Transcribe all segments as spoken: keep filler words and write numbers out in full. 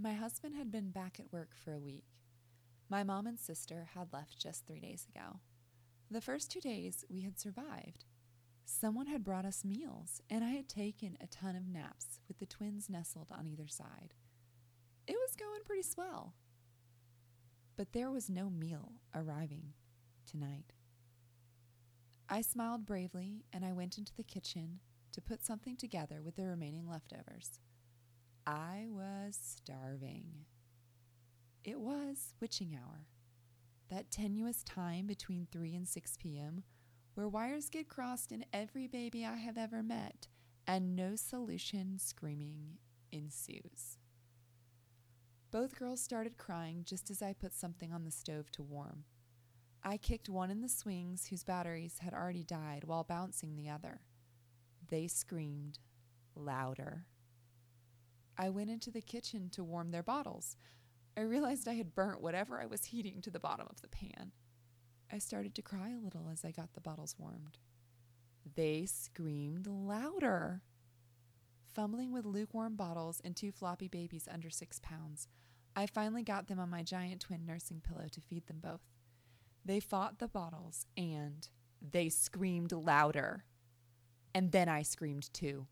My husband had been back at work for a week. My mom and sister had left just three days ago. The first two days we had survived. Someone had brought us meals, and I had taken a ton of naps with the twins nestled on either side. It was going pretty swell. But there was no meal arriving tonight. I smiled bravely, and I went into the kitchen to put something together with the remaining leftovers. I was starving. It was witching hour, that tenuous time between three and six p.m. where wires get crossed in every baby I have ever met, and no solution screaming ensues. Both girls started crying just as I put something on the stove to warm. I kicked one in the swings whose batteries had already died while bouncing the other. They screamed louder. I went into the kitchen to warm their bottles. I realized I had burnt whatever I was heating to the bottom of the pan. I started to cry a little as I got the bottles warmed. They screamed louder. Fumbling with lukewarm bottles and two floppy babies under six pounds, I finally got them on my giant twin nursing pillow to feed them both. They fought the bottles, and they screamed louder. And then I screamed too.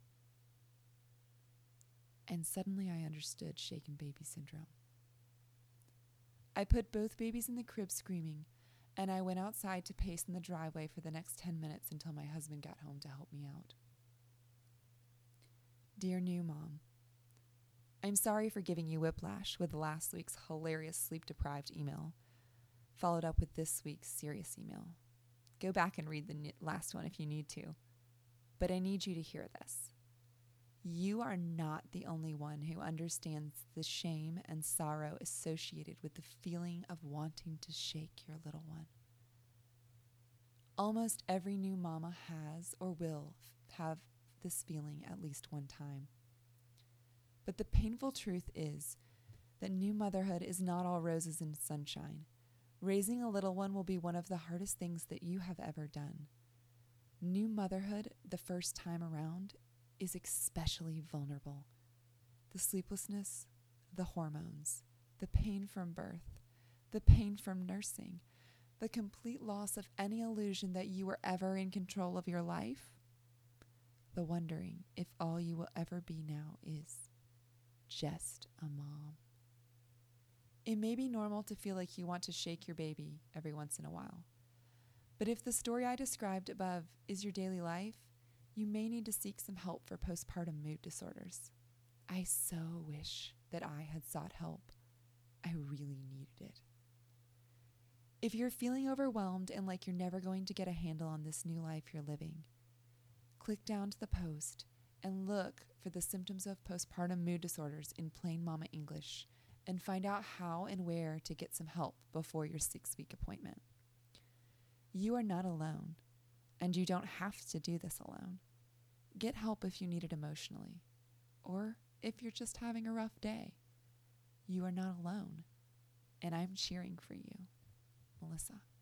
And suddenly I understood shaken baby syndrome. I put both babies in the crib screaming, and I went outside to pace in the driveway for the next ten minutes until my husband got home to help me out. Dear new mom, I'm sorry for giving you whiplash with last week's hilarious sleep-deprived email, followed up with this week's serious email. Go back and read the last one if you need to, but I need you to hear this. You are not the only one who understands the shame and sorrow associated with the feeling of wanting to shake your little one. Almost every new mama has or will have this feeling at least one time. But the painful truth is that new motherhood is not all roses and sunshine. Raising a little one will be one of the hardest things that you have ever done. New motherhood, the first time around, is especially vulnerable. The sleeplessness, the hormones, the pain from birth, the pain from nursing, the complete loss of any illusion that you were ever in control of your life, the wondering if all you will ever be now is just a mom. It may be normal to feel like you want to shake your baby every once in a while. But if the story I described above is your daily life, you may need to seek some help for postpartum mood disorders. I so wish that I had sought help. I really needed it. If you're feeling overwhelmed and like you're never going to get a handle on this new life you're living, click down to the post and look for the symptoms of postpartum mood disorders in plain mama English and find out how and where to get some help before your six-week appointment. You are not alone, and you don't have to do this alone. Get help if you need it emotionally, or if you're just having a rough day. You are not alone, and I'm cheering for you. Melissa.